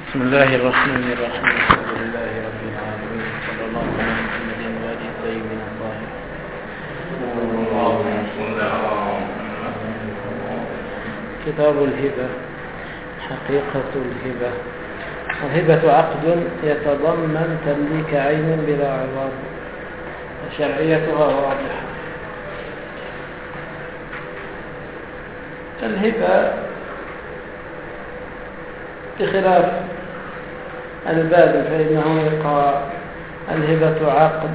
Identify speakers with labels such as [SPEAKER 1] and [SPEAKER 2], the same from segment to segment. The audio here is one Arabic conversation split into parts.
[SPEAKER 1] بسم الله الرحمن الرحيم. الحمد لله رب العالمين، صلى الله على محمد وآله الطيبين الطاهرين. كتاب الهبة. حقيقة الهبة. الهبة عقد يتضمن تمليك عين بلا عوض، وشرعيتها واضحة. الهبة بخلاف الباب فإنه يقع الهبة عقد،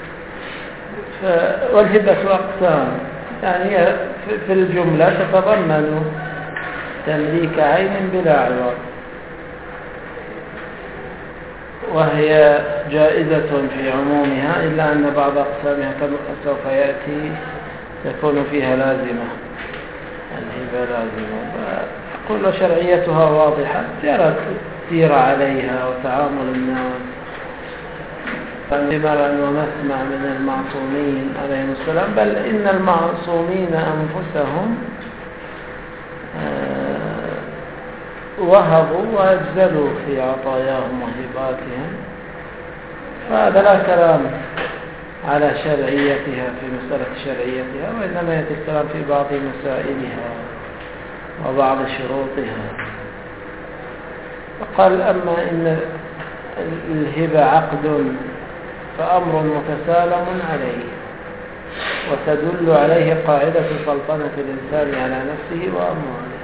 [SPEAKER 1] والهبة أقسام، يعني في الجملة تتضمن تمليك عين بلا عوض، وهي جائزة في عمومها، إلا أن بعض أقسامها كما سوف يأتي تكون فيها لازمة. الهبة لازمة، أقول شرعيتها واضحة، جرت سير عليها وتعامل الناس فنمرا ونسمع من المعصومين عليهم السلام، بل إن المعصومين أنفسهم وهبوا وأجزلوا في عطاياهم وهباتهم، فهذا لا كلام على شرعيتها في مسألة شرعيتها، وإنما يأتي الكلام في بعض مسائلها وبعض شروطها. وقال أما إن الهبة عقد فأمر متسالم عليه، وتدل عليه قاعدة سلطنة الإنسان على نفسه وأمواله.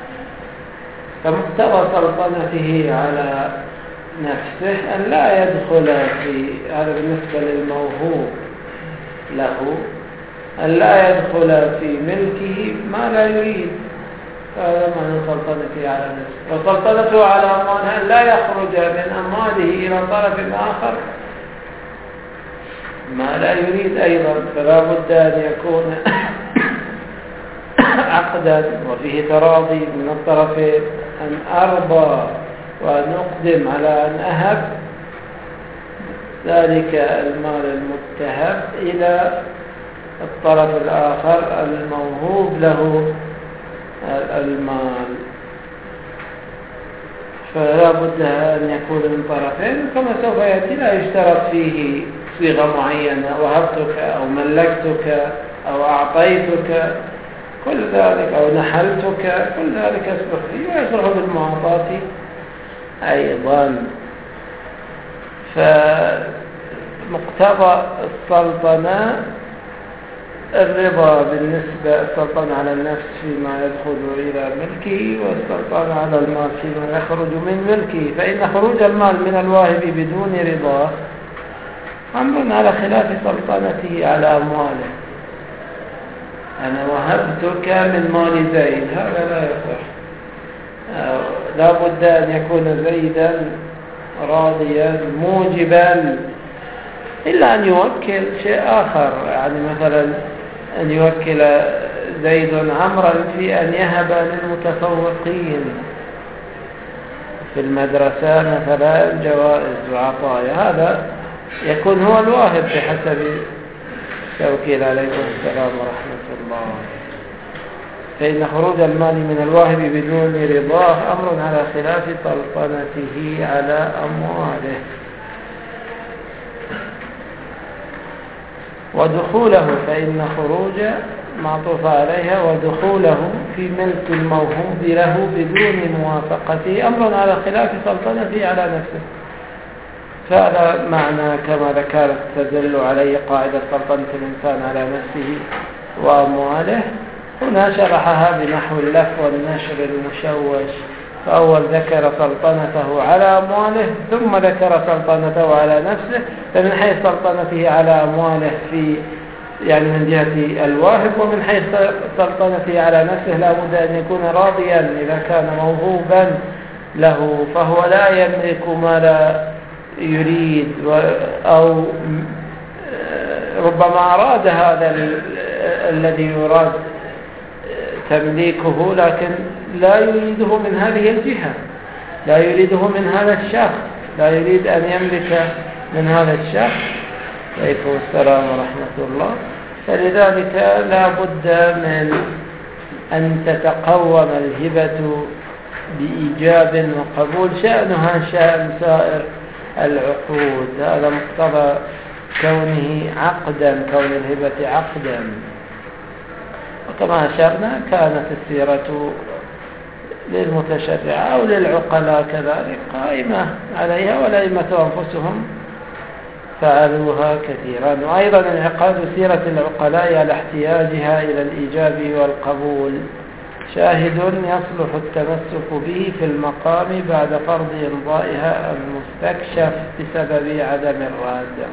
[SPEAKER 1] فمقتضى سلطنته على نفسه أن لا يدخل في هذا بالنسبة للموهوب له، أن لا يدخل في ملكه ما لا يريد، هذا معنى سلطنته على نفسه. وسلطنته على أمواله أن لا يخرج من أمواله إلى طرف آخر ما لا يريد أيضا، فلا بد أن يكون عقدا وفيه تراضي من الطرفين، أن أرضى وأن أقدم على أن أهب ذلك المال المتهب إلى الطرف الآخر الموهوب له المال، فلا بد أن يكون من طرفين. كما سوف يأتي لا يشترط فيه صيغة معينة، وهبتك أو ملكتك أو أعطيتك، كل ذلك أو نحلتك، كل ذلك يصلح فيه ويصلح بالمعاطاة أيضا. فمقتضى السلطنة الرضا بالنسبة السلطنة على النفس فيما يدخل إلى ملكه، والسلطنة على المال فيما يخرج من ملكه. فإن خروج المال من الواهب بدون رضاه أمر على خلاف سلطنته على أمواله. أنا وهبتك من مال زيد، هذا لا يصح، لا بد أن يكون زيدا راضيا موجبا، إلا أن يوكل شيء آخر، يعني مثلا أن يوكل زيد عمرا في أن يهب للمتفوقين في المدرسة مثلا جوائز وعطايا، هذا يكون هو الواهب بحسب توكيل. عليكم السلام ورحمة الله. فإن خروج المال من الواهب بدون رضاه أمر على خلاف سلطنته على أمواله. ودخوله، فإن خروج معطوف عليها، ودخوله في ملك الموهوب له بدون موافقته أمر على خلاف سلطنته على نفسه. فهذا معنى كما ذكرت تدل عليه قاعدة سلطنة الإنسان على نفسه وأمواله. هنا شرحها بنحو اللف والنشر المشوش، فأول ذكر سلطنته على أمواله ثم ذكر سلطنته على نفسه. فمن حيث سلطنته على أمواله في يعني من جهة الواهب، ومن حيث سلطنته على نفسه لا بد أن يكون راضيا إذا كان موهوبا له، فهو لا يملك ما لا يريد، أو ربما أراد هذا الذي يراد تمليكه لكن لا يريده من هذه الجهة، لا يريده من هذا الشخص، لا يريد أن يملك من هذا الشخص. عليكم السلام ورحمة الله. فلذلك لا بد من أن تتقوم الهبة بإيجاب وقبول شأنها شأن سائر العقود. هذا مقتضى كونه عقدا، كون الهبة عقدا. وكما أشرنا كانت السيرة للمتشرع أو للعقلاء كذلك قائمة عليها، والأئمة أنفسهم فعلوها كثيرا. وأيضا انعقاد سيرة العقلاء على احتياجها إلى الإيجاب والقبول شاهد يصلح التمسك به في المقام بعد فرض إمضائها المستكشف بسبب عدم الراد.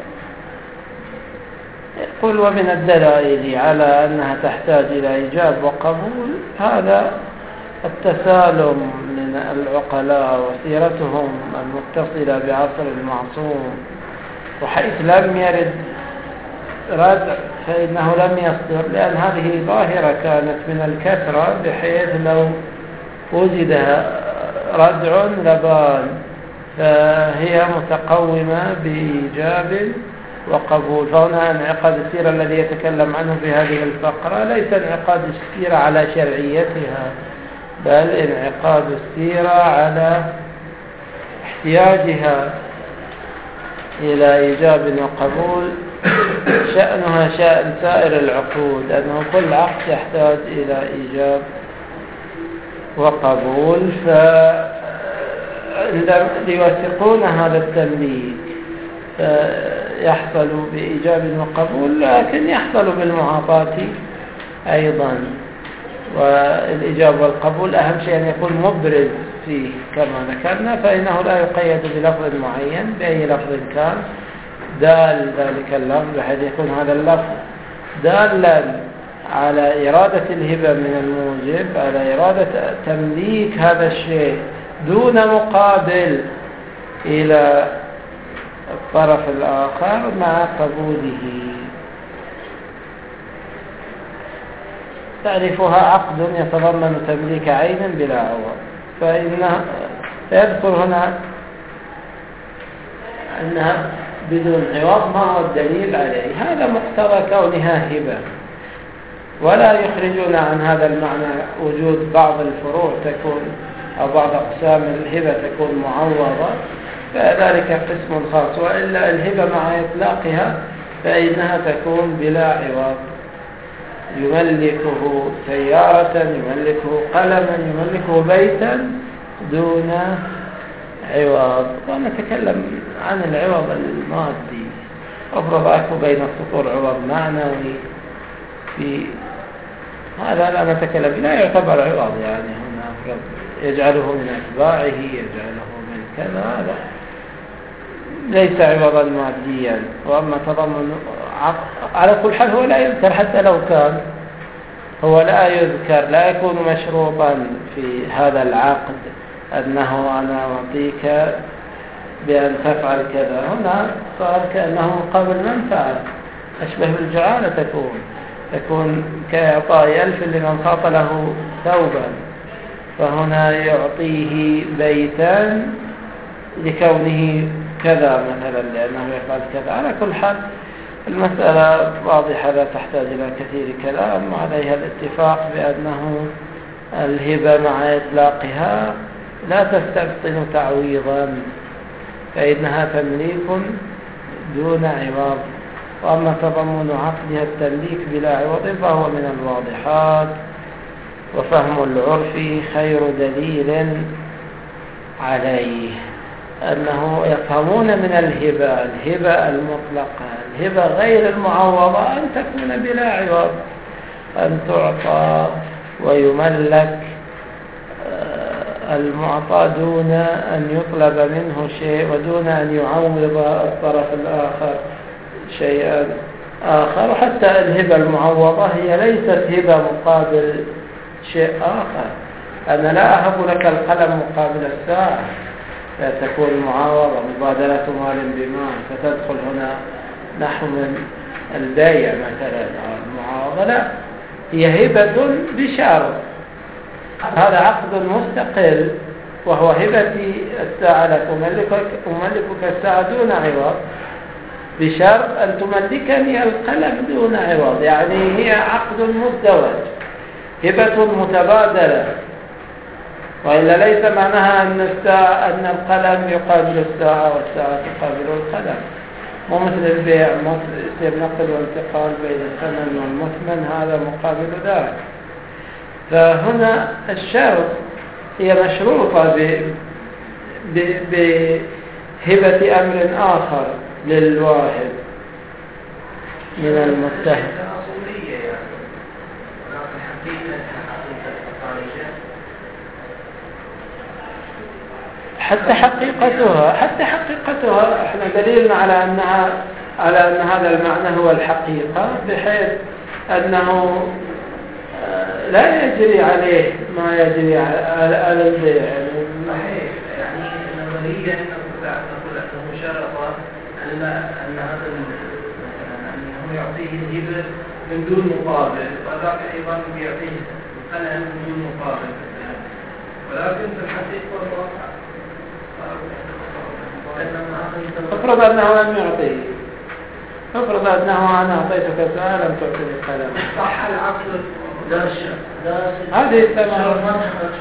[SPEAKER 1] يقول: ومن الدلائل على أنها تحتاج إلى إيجاب وقبول هذا التسالم من العقلاء وسيرتهم المتصلة بعصر المعصوم، وحيث لم يرد ردع فإنه لم يصدر، لأن هذه ظاهرة كانت من الكثرة بحيث لو وجد ردع لبان، فهي متقومة بإيجاب وقبول. فهنا انعقاد السيرة الذي يتكلم عنه في هذه الفقرة ليس انعقاد السيرة على شرعيتها، بل انعقاد السيرة على احتياجها إلى إيجاب وقبول شأنها شأن سائر العقود، أنه كل عقد يحتاج إلى إيجاب وقبول. فليوثقون هذا التمليك يحصل بإيجاب وقبول، لكن يحصل بالمعاطاة أيضا. والإيجاب والقبول أهم شيء أن يكون مبرز فيه كما ذكرنا، فإنه لا يقيد بلفظ معين بأي لفظ كان دال ذلك اللفظ، بحيث يكون هذا اللفظ دالا على إرادة الهبة من الموجب، على إرادة تمليك هذا الشيء دون مقابل إلى الطرف الآخر مع قبوله. تعرفها عقد يتضمن تمليك عين بلا عوض، فيذكر هنا أنها بدون عوض. ما هو الدليل عليه؟ هذا مقتضى كونها هبة، ولا يخرجون عن هذا المعنى وجود بعض الفروع تكون أو بعض أقسام الهبة تكون معوضة، فذلك قسم خاص. وإلا الهبة مع إطلاقها فإنها تكون بلا عوض، يملكه سيارة، يملكه قلما، يملكه بيتا دون عوض. ونتكلم عن العوض المادي، أفرض أكو بين السطور عوض معنوي، في هذا لا نتكلم، لا يعتبر عوض. يعني هنا أفرض يجعله من أتباعه، يجعله من كذا، هذا ليس عوضا ماديا. وأما تضمن على كل حال هو لا يذكر، حتى لو كان هو لا يذكر، لا يكون مشروطا في هذا العقد أنه أنا أعطيك بأن تفعل كذا. هنا صار كأنه مقابل منفعة، أشبه بالجعالة، تكون كإعطاء 1000 لمن خاط له ثوبا، فهنا يعطيه بيتا لكونه كذا مثلا، لأنه يفعل كذا. على كل حال المسألة واضحة لا تحتاج إلى كثير كلام، عليها الاتفاق بأنه الهبة مع إطلاقها لا تستبطن تعويضا، فإنها تمليك دون عوض. وأما تضمن عقدها التمليك بلا عوض فهو من الواضحات، وفهم العرف خير دليل عليه. أنه يفهمون من الهبة المطلقة، الهبة غير المعوضة، أن تكون بلا عوض، أن تعطى ويملك المعطى دون أن يطلب منه شيء، ودون أن يعوض الطرف الآخر شيئا آخر. وحتى الهبة المعوضة هي ليست هبة مقابل شيء آخر. أنا لا أهب لك القلم مقابل الساعة، فتكون معاوضة، مبادلة مال بمال، فتدخل هنا نحو من البيع مثلا المعاوضة. لا، هي هبة بشرط، هذا عقد مستقل، وهو هبتي الساعة لك، أملكك الساعة دون عوض، بشرط أن تملكني القلم دون عوض. يعني هي عقد مزدوج، هبة متبادلة، وإلا ليس معناها أن القلم يقابل الساعة والساعة تقابل القلم. مو مثل البيع، يصير نقل وانتقال بين الثمن والمثمن، هذا مقابل ذلك. فهنا الشرط هي مشروطة بهبة أمر آخر للواهب من المتهم. حتى حقيقتها احنا دليلنا على أن هذا المعنى هو الحقيقة، بحيث أنه لا يجري عليه ما يجري على البيع.
[SPEAKER 2] صحيح، يعني نظريا نقول أنه شرط أن هذا مثلا أنه يعطيه الهبة من دون مقابل، وذاك أيضا يعطيه القلم من دون مقابل، ولكن في الحقيقة والواقع
[SPEAKER 1] افرض أنه لم يعطيه، افرض أنه أنا أعطيتك سؤال لم تعطيني قلم،
[SPEAKER 2] صح العقل
[SPEAKER 1] هذه الثمرة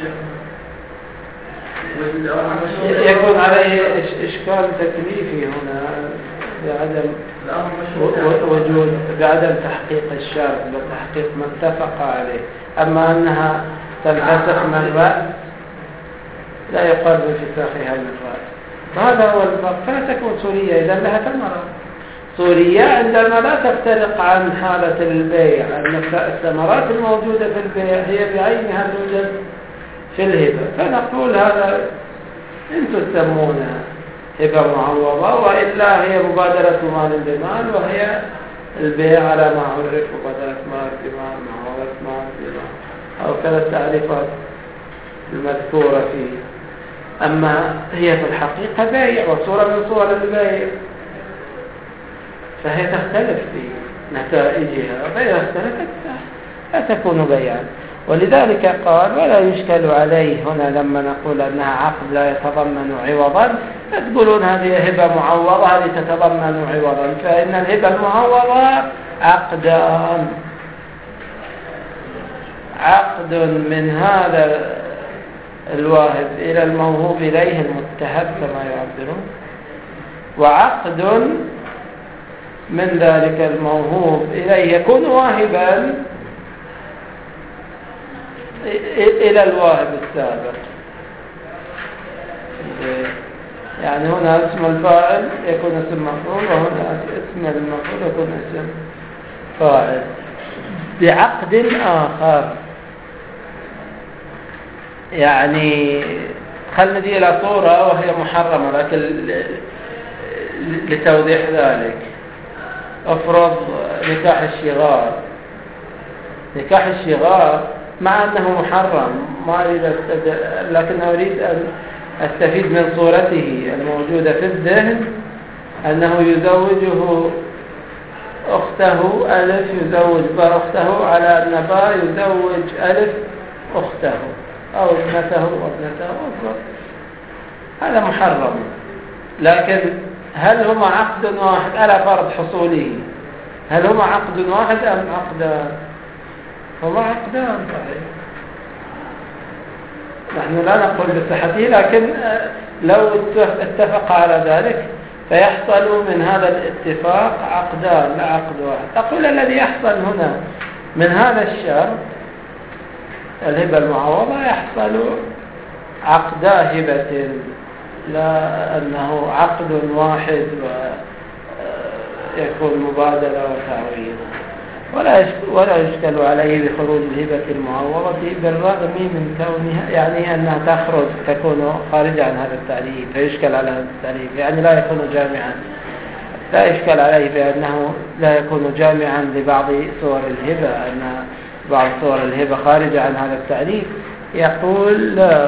[SPEAKER 1] يكون عليه إشكال تكليفي هنا بعدم تحقيق الشرط بتحقيق ما اتفق عليه. أما أنها تنفسخ من رأس لا يقال بانفساخها من رأس، وهذا هو الفرق. فلا تكون صورية إذا لها ثمرة. صورية عندما لا تفترق عن حالة البيع، أن الثمرات الموجودة في البيع هي بعينها توجد في الهبة، فنقول هذا أنتم تسمونها هبة معوضة، وإلا هي مبادرة مال بمال، وهي البيع على ما عرف مبادرة مال بمال، معوضة مال بمال، أو كذا التعريفات المذكورة فيه. أما هي في الحقيقة بيع وصورة من صور البيع، فهي تختلف في نتائجها، فإذا اختلفت لا تكون بيعا. ولذلك قال ولا يشكل عليه هنا لما نقول أنها عقد لا يتضمن عوضا، تقولون هذه هبة معوضة هذه تتضمن عوضا، فإن الهبة المعوضة عقدان، عقد من هذا الواهب إلى الموهوب إليه المتهب كما يعبرون، وعقد من ذلك الموهوب إليه يكون واهبا إلى الواهب السابق. يعني هنا اسم الفاعل يكون اسم مفعول، وهنا اسم المفعول يكون اسم فاعل بعقد آخر. يعني خلنا نجي إلى صورة وهي محرمة، لكن لتوضيح ذلك افرض نكاح الشغار. نكاح الشغار مع أنه محرم، ما أريد لكن أريد أن أستفيد من صورته الموجودة في الذهن، أنه يزوجه أخته ألف، يزوج باء أخته، على أن باء يزوج ألف أخته أو ابنته وابنته أخرى. هذا محرم، لكن هل هما عقد واحد على فرض حصوله؟ هل هما عقد واحد أم عقدان؟ هما عقدان. نحن لا نقول بصحته، لكن لو اتفق على ذلك فيحصل من هذا الاتفاق عقدان لا عقد واحد. أقول الذي يحصل هنا من هذا الشرط الهبة المعوضة يحصل عقدا هبة، لا أنه عقد واحد ويكون مبادلة وتعويض. ولا يشكل عليه بخروج الهبة المعوضة بالرغم من كونها، يعني أنها تكون خارجة عن هذا التعريف، فيشكل على هذا التعريف، يعني لا يكون جامعا. لا يشكل عليه بأنه لا يكون جامعا لبعض صور الهبة، أن بعض صور الهبة خارجة عن هذا التعريف. يقول لا،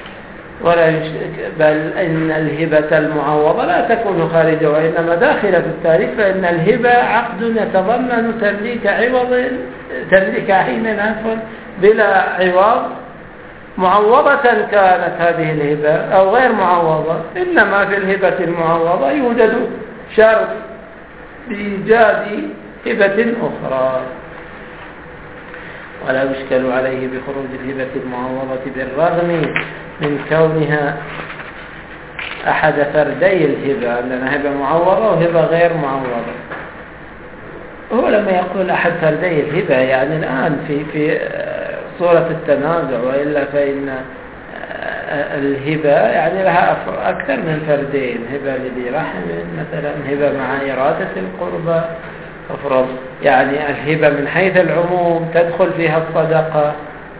[SPEAKER 1] بل إن الهبة المعوضة لا تكون خارجة وإنما داخلة في التعريف، فإن الهبة عقد يتضمن تمليك عين بلا عوض، معوضة كانت هذه الهبة أو غير معوضة. إنما في الهبة المعوضة يوجد شرط بإيجاد هبة أخرى. ولا يشكل عليه بخروج الهبة المعوضة بالرغم من كونها أحد فردي الهبة، عندنا هبة معوضة وهبة غير معوضة. هو لما يقول أحد فردي الهبة يعني الآن في صورة التنازع، وإلا فإن الهبة يعني لها أكثر من فردين، هبة لذي رحم مثلا، هبة مع إرادة القربى، أفرض يعني الهبة من حيث العموم تدخل فيها الصدقة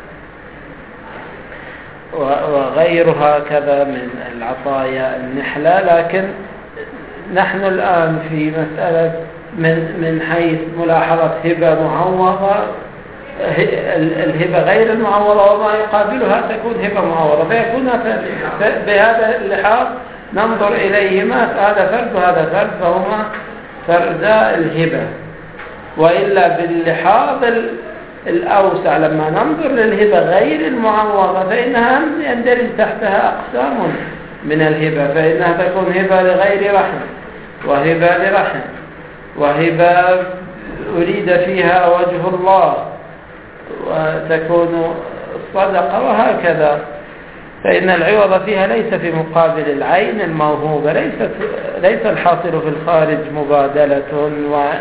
[SPEAKER 1] وغيرها كذا من العطايا النحلة. لكن نحن الآن في مسألة من حيث ملاحظة هبة معوضة، الهبة غير المعوضة وما يقابلها تكون هبة معوضة، فيكون بهذا اللحاظ ننظر إليهما، هذا فرد وهذا فرد، فهما فردا الهبة. وإلا باللحاظ الأوسع لما ننظر للهبة غير المعوضة فإنها يندرج تحتها أقسام من الهبة، فإنها تكون هبة لغير رحم، وهبة لرحم، وهبة أريد فيها وجه الله، وتكون الصدقة، وهكذا. فإن العوض فيها ليس في مقابل العين الموهوبة، ليس الحاصل في الخارج مبادلة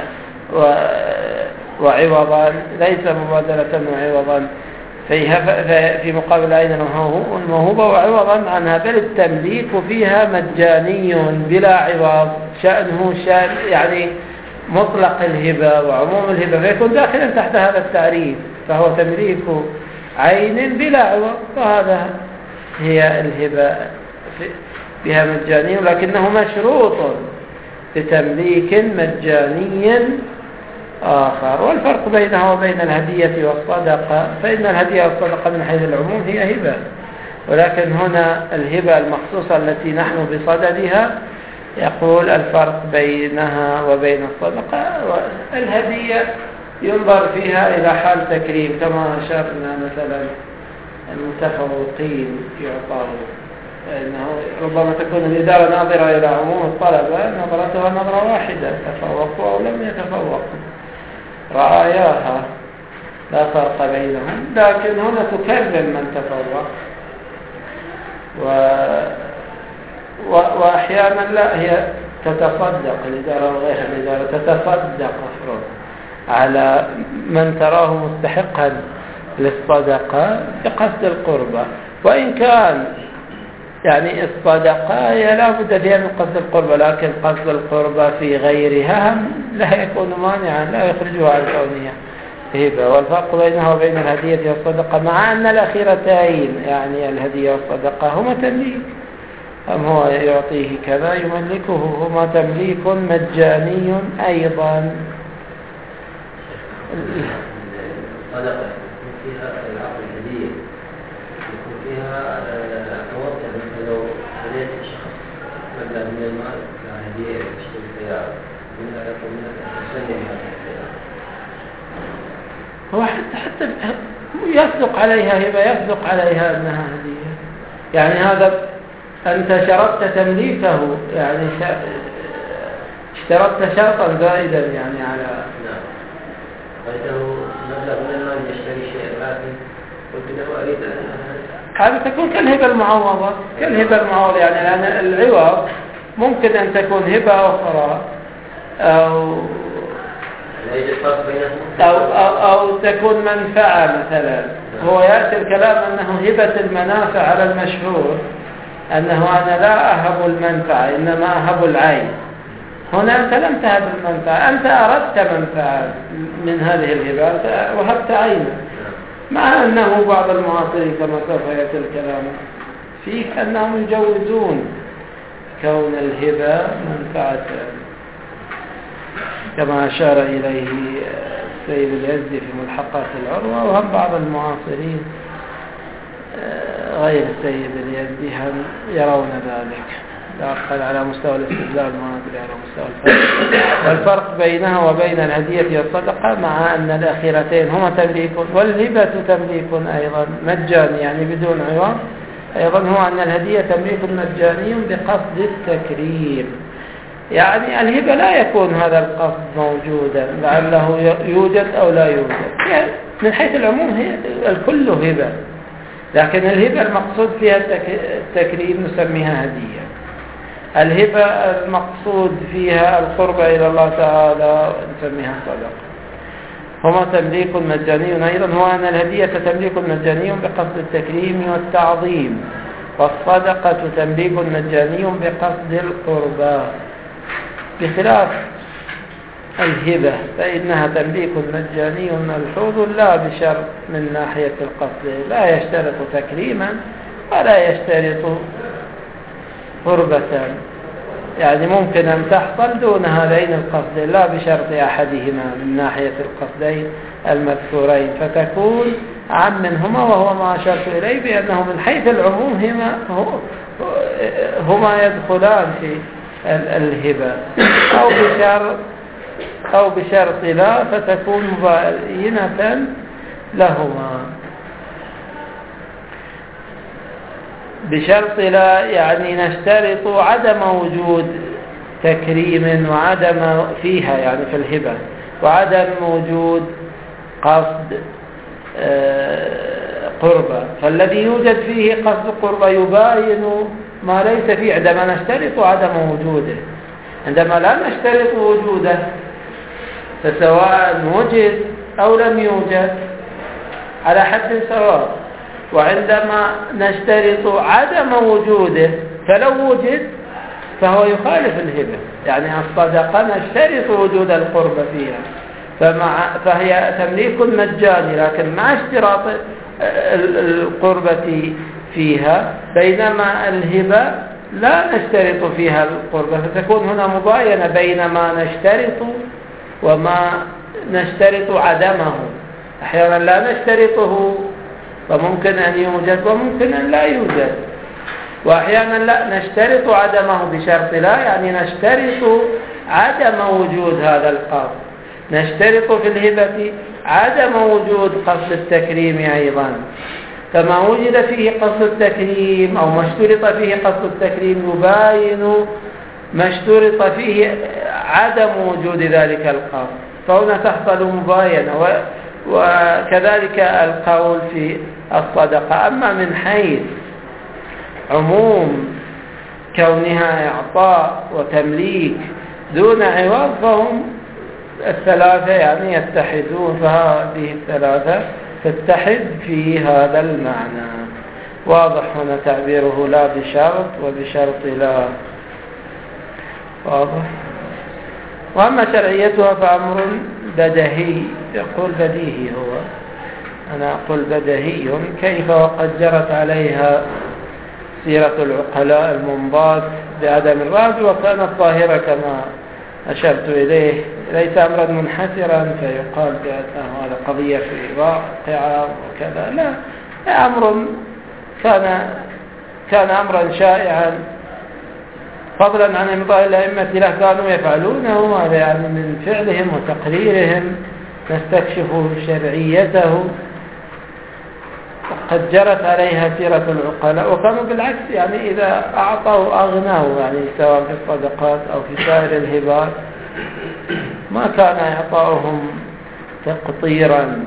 [SPEAKER 1] وعوضا، ليس مبادلة وعوضا في مقابل العين الموهوبة وعوضا عنها، بل التمليك فيها مجاني بلا عوض، شأنه شأن يعني مطلق الهبة وعموم الهبة، فيكون داخلا تحت هذا التعريف، فهو تمليك عين بلا عوض، وهذا هي الهبة بها مجاني، لكنه مشروط بتمليك مجاني آخر. والفرق بينها وبين الهدية والصدقة، فإن الهدية والصدقة من حيث العموم هي هبة، ولكن هنا الهبة المخصوصة التي نحن بصددها يقول الفرق بينها وبين الصدقة. والهدية ينظر فيها إلى حال تكريم، كما أشرنا مثلا المتفوقين يعطون، فإنه ربما تكون الإدارة ناظرة إلى عموم الطلبة، نظرتها نظرة واحدة، تفوقوا أو لم يتفوقوا، رعاياها لا فرق بينهم، لكن هنا تكرم من تفوق، وأحيانا لا، هي تتصدق الإدارة وغير الإدارة، تتصدق أفراد على من تراه مستحقا للصدقة بقصد القربة، وإن كان يعني الصدقة لا بد فيها من قصد القربة، لكن قصد القربة في غيرها لا يكون مانعا، لا يخرجها عن كونها هبة. والفرق بينها وبين الهدية والصدقة مع أن الأخيرتين يعني الهدية والصدقة هما تمليك، أم هو يعطيه كذا يملكه، هما تمليك مجاني أيضا.
[SPEAKER 3] الصدقة فيها العقل الهدية، يكون فيها عوض، مثل لو هديت الشخص مبلغ من المال كهدية يشتري سيارة، منها يقول منها تسلم هذه السيارة،
[SPEAKER 1] هو حتى يصدق عليها هبة، يصدق عليها أنها هدية، يعني هذا أنت شرطت تمليكه، يعني اشترطت شرطا زائدا يعني على
[SPEAKER 3] فإنه مبلغ من المال يشتري شيء، لكن قلت له أريد
[SPEAKER 1] هذا تكون كالهبة المعوضة، كالهبة المعوضة، يعني لأن العوض ممكن أن تكون هبة أخرى أو تكون منفعة مثلا. هو يأتي الكلام أنه هبة المنافع على المشهور، أنه أنا لا أهب المنفعة إنما أهب العين. هنا أنت لم تهب المنفعة، أنت أردت منفعة من هذه الهبة وهبت عينك، مع أنه بعض المعاصرين كما سوف يأتي الكلام فيه أنهم يجوزون كون الهبة منفعة، كما أشار إليه السيد اليزدي في ملحقات العروة، وهم بعض المعاصرين غير السيد اليزدي هم يرون ذلك، لا أقل على مستوى الاستدلال ما أدري على مستوى الفرق. والفرق بينها وبين الهدية والصدقة مع أن الأخيرتين هما تمليك، والهبة تمليك أيضا مجاني يعني بدون عوض، أيضا هو أن الهدية تمليك مجاني بقصد التكريم، يعني الهبة لا يكون هذا القصد موجودا، لعله يوجد أو لا يوجد، يعني من حيث العموم هي الكل هبة، لكن الهبة المقصود فيها التكريم نسميها هدية. الهبة المقصود فيها القرب إلى الله تعالى نسميها صدقة. هما تمليك مجاني أيضا، هو أن الهدية تمليك مجاني بقصد التكريم والتعظيم، والصدقة تمليك مجاني بقصد القربى، بخلاف الهبة فإنها تمليك مجاني ملحوظ لا بشرط من ناحية القصد، لا يشترط تكريما ولا يشترط قربة، يعني ممكن أن تحصل دون هذين القصدين لا بشرط أحدهما من ناحية القصدين المذكورين، فتكون عام منهما، وهو ما أشرت إليه بأنه من حيث العموم هما يدخلان في الهبة، أو بشرط لا فتكون مباينة لهما. بشرط لا يعني نشترط عدم وجود تكريم وعدم فيها يعني في الهبة، وعدم وجود قصد قربة، فالذي يوجد فيه قصد قربة يباين ما ليس فيه عندما نشترط عدم وجوده. عندما لا نشترط وجوده فسواء وجد أو لم يوجد على حد سواء، وعندما نشترط عدم وجوده فلو وجد فهو يخالف الهبة، يعني الصدقة نشترط وجود القربة فيها فهي تمليك مجاني لكن مع اشتراط القربة فيها، بينما الهبة لا نشترط فيها القربة، فتكون هنا مباينة بين ما نشترط وما نشترط عدمه. أحيانا لا نشترطه فممكن أن يوجد وممكن أن لا يوجد، وأحيانا لا نشترط عدمه بشرط لا، يعني نشترط عدم وجود هذا القصد. نشترط في الهبة عدم وجود قصد التكريم أيضا، فما وجد فيه قصد التكريم أو ما اشترط فيه قصد التكريم يباين ما اشترط فيه عدم وجود ذلك القصد، فهنا تحصل مباينة. وكذلك القول في الصدقة. أما من حيث عموم كونها إعطاء وتمليك دون عوض فهم الثلاثة يعني يتحدون، فهذه الثلاثة تتحد في هذا المعنى. واضح هنا تعبيره لا بشرط وبشرط لا، واضح. وأما شرعيتها فأمر بديهي، يقول بديهي هو، أنا أقول بديهي، كيف وقد جرت عليها سيرة العقلاء المنضاد بعدم الراد، وكانت ظاهرة كما أشرت إليه، ليس أمرا منحسرا فيقال بأنه هذا قضية في واقعة وكذا، لا، أمر كان أمرا شائعا فضلا عن إمضاء الأئمة له، كانوا يفعلونه، هذا يعني من فعلهم وتقريرهم نستكشف شرعيته. قد جرت عليها سيرة العقلاء، وكانوا بالعكس يعني إذا أعطوا أغنوا، يعني سواء في الصدقات أو في سائر الهبات ما كان إعطاؤهم تقطيرا،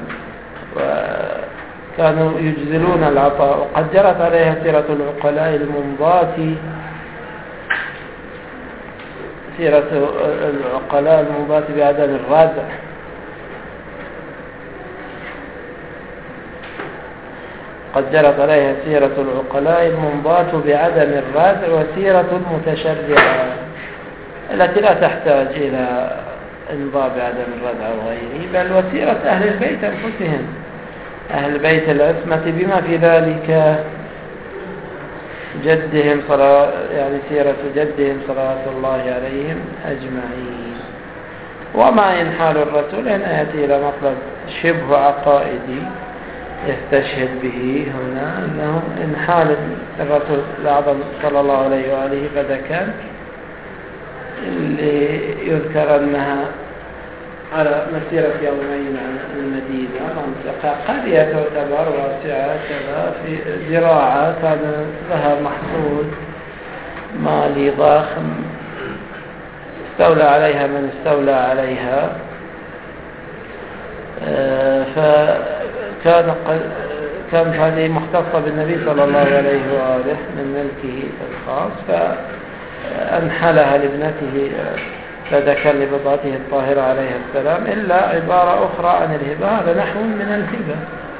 [SPEAKER 1] وكانوا يجزلون العطاء. وقد جرت عليها سيرة العقلاء المنضات، سيرة العقلاء المنضات بعدم الردع. قد جرت عليها سيرة العقلاء المنضات بعدم الردع، وسيرة المتشرعة التي لا تحتاج إلى انضاء بعدم الردع وغيره، بل وسيرة أهل البيت أنفسهم، أهل بيت العصمة بما في ذلك جدهم يعني سيرة جدهم صلوات الله عليهم أجمعين. وما ينحال الرسول أن يأتي إلى مطلب شبه عقائدي يستشهد به هنا، أنه إنحال الرسول الأعظم صلى الله عليه وآله فذكر اللي يذكر أنها على مسيرة يومين عن المدينة منطقة قرية تعتبر واسعة كذا في زراعة، كان لها محصول مالي ضخم استولى عليها من استولى عليها، كانت هذه مختصة بالنبي صلى الله عليه وآله من ملكه الخاص، فأنحلها لابنته فذكر لبضعته الطاهرة عليها السلام، إلا عبارة أخرى عن الهبة هذا نحو من الهبة،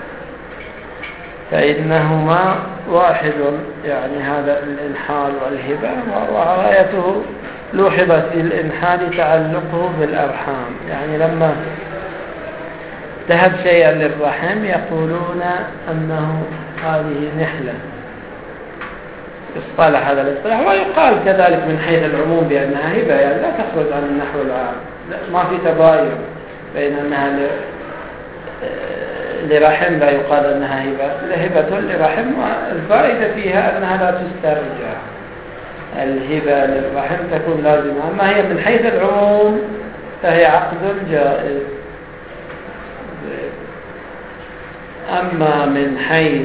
[SPEAKER 1] فإنهما واحد، يعني هذا الإنحال والهبة، وغايته لوحظت في الإنحال تعلقه بالأرحام، يعني لما تهب شيئا للرحم يقولون أنه هذه نحلة، اصطلح هذا الاصطلاح، ويقال كذلك من حيث العموم بأنها هبة، يعني لا تخرج عن النحو العام، ما في تباين بين أنها لرحم لا يقال أنها هبة لرحم، والفائدة فيها أنها لا تسترجع، الهبة للرحم تكون لازمة، أما هي من حيث العموم فهي عقد جائز. أما من حيث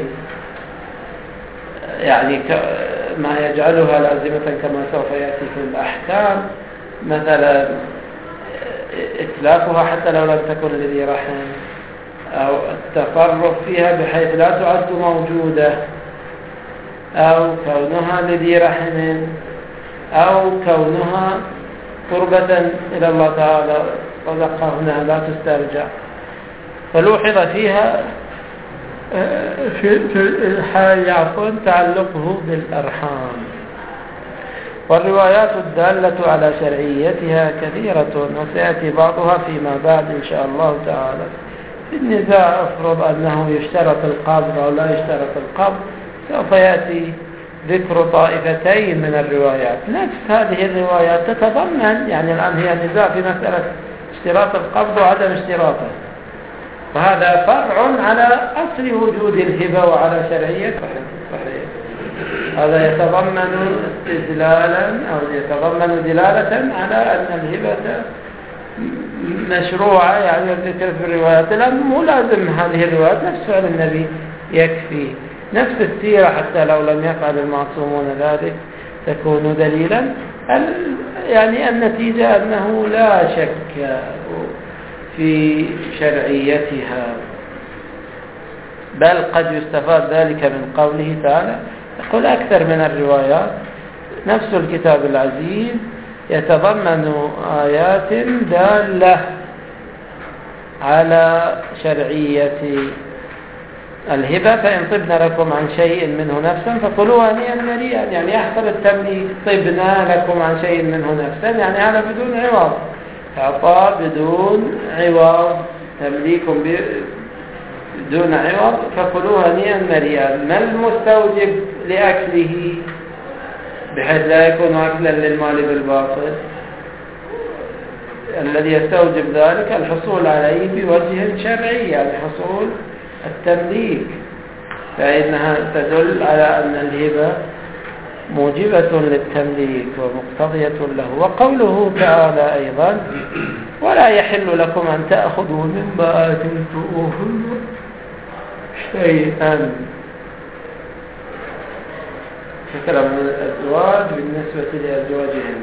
[SPEAKER 1] يعني ما يجعلها لازمة كما سوف يأتي في الأحكام، مثلا إتلافها حتى لو لم تكن لذي رحم، أو التصرف فيها بحيث لا تعد موجودة، أو كونها لذي رحم، أو كونها قربة إلى الله تعالى صدقة هنا لا تسترجع، فلوحظ فيها في الإلحاد عفوا تعلقه بالأرحام. والروايات الدالة على شرعيتها كثيرة، وسيأتي بعضها فيما بعد إن شاء الله تعالى. في النزاع أفرض أنه يشترط القبض أو لا يشترط القبض، سوف يأتي ذكر طائفتين من الروايات، نفس هذه الروايات تتضمن، يعني الآن هي نزاع في مسألة اشتراط القبض وعدم اشتراطه، وهذا فرع على أصل وجود الهبة وعلى شرعية صحيح. هذا يتضمن استدلالا أو يتضمن دلالة على أن الهبة مشروعة، يعني الذكر في الروايات، لأن مو لازم هذه الروايات نفس فعل النبي يكفي، نفس السيرة حتى لو لم يفعل المعصومون ذلك تكون دليلا، يعني النتيجة أنه لا شك في شرعيتها، بل قد يستفاد ذلك من قوله تعالى، يقول أكثر من الروايات نفس الكتاب العزيز يتضمن آيات دالة على شرعية الهبة، فإن طبنا لكم عن شيء منه نفسا فكلوا هنيئا مريئا، يعني يحصل التمليك، طبنا لكم عن شيء منه نفسا، يعني هذا بدون عوض، إعطاء بدون عوض، تمليك بدون عوض، فكلوا هنيئا مريئا. ما المستوجب لأكله بحيث لا يكون أكلا للمال بالباطل؟ الذي يستوجب ذلك الحصول عليه بوجه شرعي، يعني حصول التمليك، فإنها تدل على أن الهبة موجبة للتمليك ومقتضية له. وقوله تعالى أيضا ولا يحل لكم أن تأخذوا مما آتيتموهن شيئا، ذكر من الأزواج بالنسبة لأزواجهم،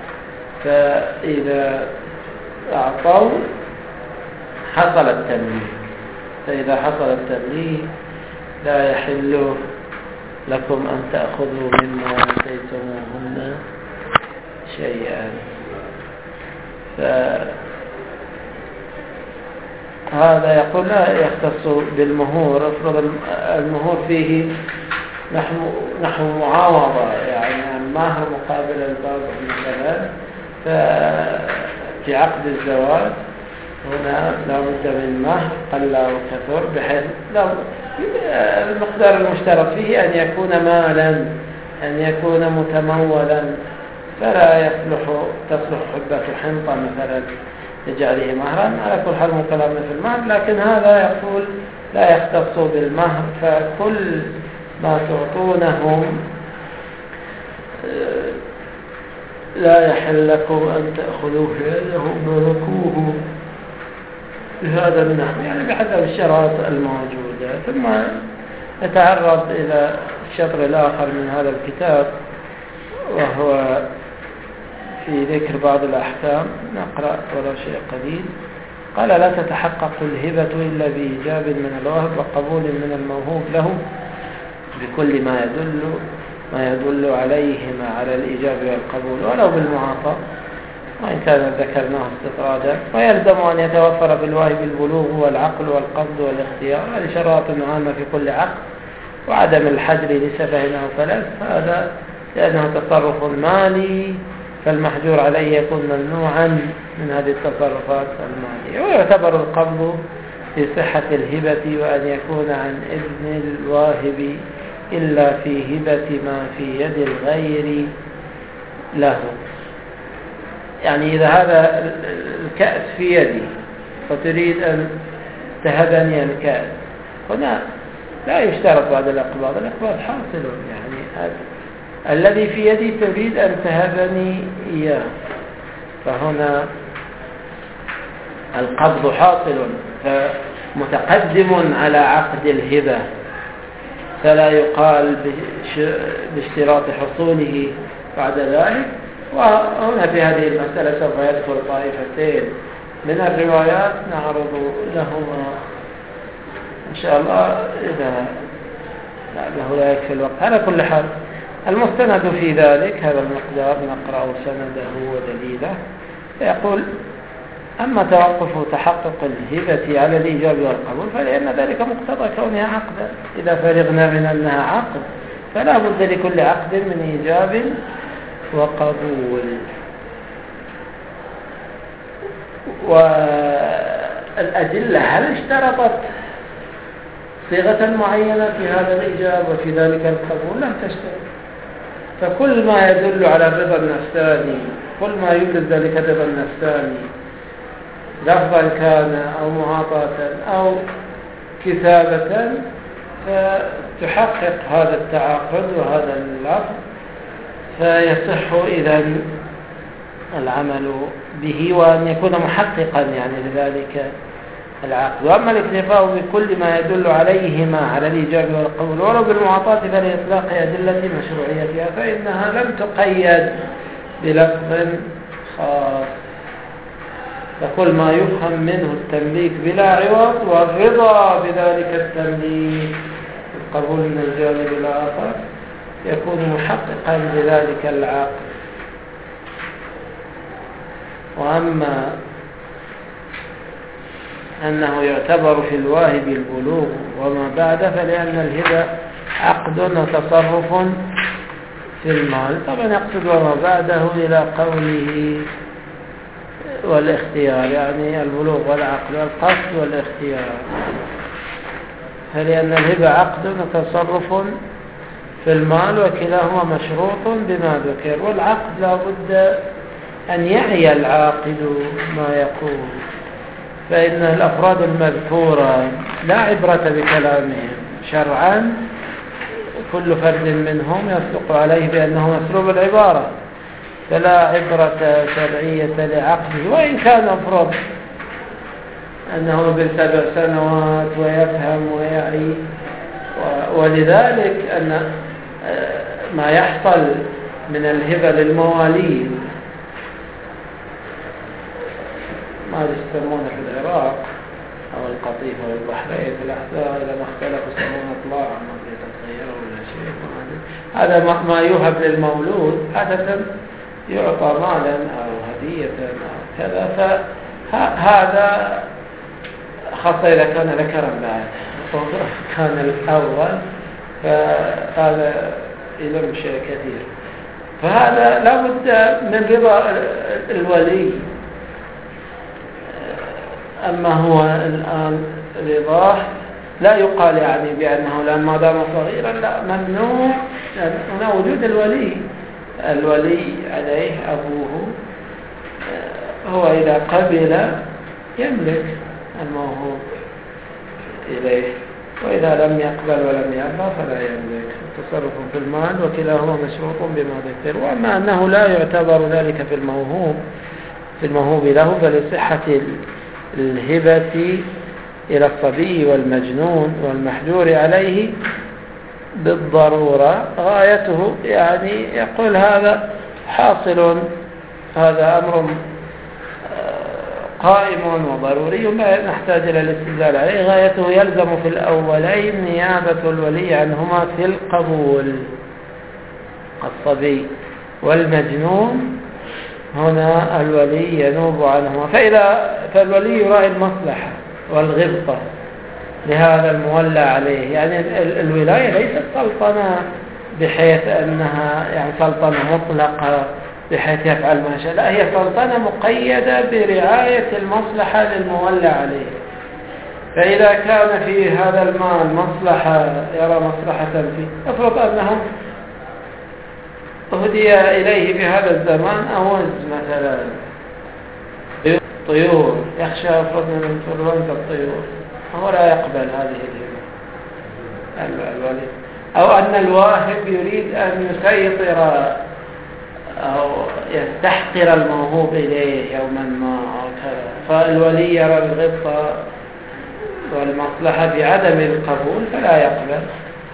[SPEAKER 1] فإذا أعطوا حصل التمليك، فإذا حصل التمليك لا يحل لكم أن تأخذوا مما آتيتموهن شيئا. فهذا يقول لا يختص بالمهور، افرض المهور فيه نحو معاوضة، يعني مهر مقابل الباب مثلا، ففي عقد الزواج هنا لا بد من مهر قل أو كثر، بحيث المقدار المشترط فيه أن يكون مالا، أن يكون متمولا، فلا تصلح حبة حنطة مثلا لجعله مهرا. على كل حال مكلمنا في المهر، لكن هذا يقول لا يختص بالمهر، فكل ما تعطونهم لا يحل لكم أن تأخذوه لأنهم ملكوه بهذا النحو، يعني بحسب الشرائط الموجودة. ثم نتعرض إلى الشطر الآخر من هذا الكتاب، وهو في ذكر بعض الأحكام، نقرأ ولو شيء قليل. قال لا تتحقق الهبة إلا بإيجاب من الواهب وقبول من الموهوب له بكل ما يدل عليهما على الإيجاب والقبول ولو بالمعاطاة، وإن كان ذكرناه استطرادا. ويلزم أن يتوفر بالواهب البلوغ والعقل والقصد والاختيار، هذه شرائط عامة في كل عقد، وعدم الحجر لسفه أو فلس، هذا لأنه تصرف مالي، فالمحجور عليه يكون ممنوعا من هذه التصرفات المالية. ويعتبر القبض في صحة الهبة وأن يكون عن إذن الواهب إلا في هبة ما في يد الغير له. يعني إذا هذا الكأس في يدي فتريد أن تهبني الكأس، هنا لا يشترط بعد الإقباض حاصل، يعني الذي في يدي تريد أن تهبني إياه، فهنا القبض حاصل فمتقدم على عقد الهبة، فلا يقال باشتراط حصوله بعد ذلك. وهنا في هذه المسألة سوف يدخل طائفتين من الروايات نعرض لهما إن شاء الله إذا لعله لا يكفي الوقت. على كل حال المستند في ذلك هذا المقدار نقرأ سنده ودليله. يقول: أما توقف تحقق الهبة على الإيجاب والقبول فلأن ذلك مقتضى كونها عقدا، إذا فرغنا من أنها عقد فلا بد لكل عقد من إيجاب وقبول. والأدلة هل اشترطت صيغة معينة في هذا الإيجاب وفي ذلك القبول؟ لم تشترط. فكل ما يدل على الرضا النفساني، كل ما يبرز ذلك الرضا النفساني لفظا كان أو معاطاة أو كتابة، فتحقق هذا التعاقد وهذا اللفظ، فيصح إذن العمل به وأن يكون محققا يعني لذلك العقد. وأما الاكتفاء بكل ما يدل عليهما على الإيجاب والقبول ولو بالمعاطاة فلإطلاق أدلة مشروعيتها، فإنها لم تقيد بلفظ خاص. فكل ما يفهم منه التمليك بلا عوض والرضا بذلك التمليك القبول من الجانب الآخر يكون محققا لذلك العقد. وأما أنه يعتبر في الواهب البلوغ وما بعد فلأن الهبة عقد وتصرف في المال. طبعا يقصد وما بعده إلى قوله والاختيار، يعني البلوغ والعقل والقصد والاختيار، فلأن الهبة عقد وتصرف في المال وكلاهما مشروط بما ذكر. والعقد لا بد أن يعي العاقد ما يقول، فإن الأفراد المذكورة لا عبرة بكلامهم شرعا، كل فرد منهم يصدق عليه بأنه مسلوب العبارة، فلا عبرة شرعية لعقده وإن كان أفراد أنه ابن 7 سنوات ويفهم ويعي. ولذلك أن ما يحصل من الهبة للمواليد ما يسمونه في العراق أو القطيف أو البحرين في الأحزاب لما اختلفوا يسمونه إطلاع ما يتغيروا ولا شيء. هذا ما يوهب للمولود عادة يعطى مالا أو هدية أو كذا، فهذا خاصة إذا كان ذكرا بعد كان الأول، فهذا يلم شيء كثير. فهذا لا بد من رضا الولي. أما هو الآن رضاه لا يقال يعني بأنه لما دام صغيرا لا، ممنوع هنا وجود الولي عليه أبوه، هو إذا قبل يملك الموهوب إليه، وإذا لم يقبل ولم يرضى فلا يملك. التصرف في المال وكلاهما مشروط بما ذكر. وأما أنه لا يعتبر ذلك في الموهوب له، فلصحة الهبة إلى الصبي والمجنون والمحجور عليه بالضرورة غايته، يعني يقول هذا حاصل، هذا أمر قائم وضروري لا نحتاج إلى الاستدلال عليه. غايته يلزم في الأولين نيابة الولي عنهما في القبول. الصبي والمجنون هنا الولي ينوب عنهما، فالولي يراعي المصلحة والغبطة لهذا المولى عليه. يعني الولاية ليست سلطنة بحيث أنها يعني سلطنة مطلقة بحيث يفعل ما شاء، لا، هي سلطنة مقيدة برعاية المصلحة للمولى عليه. فإذا كان في هذا المال مصلحة يرى مصلحة فيه، افرض أنه أهدي إليه في هذا الزمان أوز مثلا طيور، يخشى افرض من انفلونزا الطيور، هو لا يقبل هذه الولي. أو أن الواهب يريد أن يسيطر أو يستحقر الموهوب إليه يوما ما أو كذا، فالولي يرى الغبطة والمصلحة بعدم القبول فلا يقبل.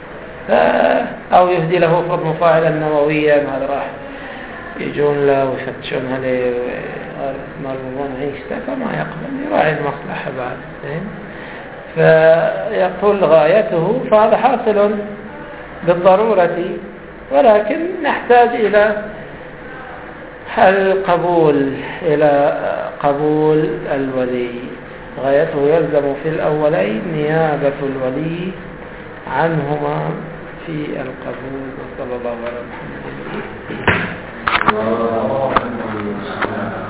[SPEAKER 1] أو يهدي له فرض مفاعلا نوويا، هذا راح يجون له ويفتشون عليه ويمرون عيشته فما يقبل، يراعي المصلحة بعد. فيقول غايته، فهذا حاصل بالضرورة، ولكن نحتاج إلى القبول، إلى قبول الولي. غايته يلزم في الأولين نيابة الولي عنهما في القبول. وصلى الله على محمد.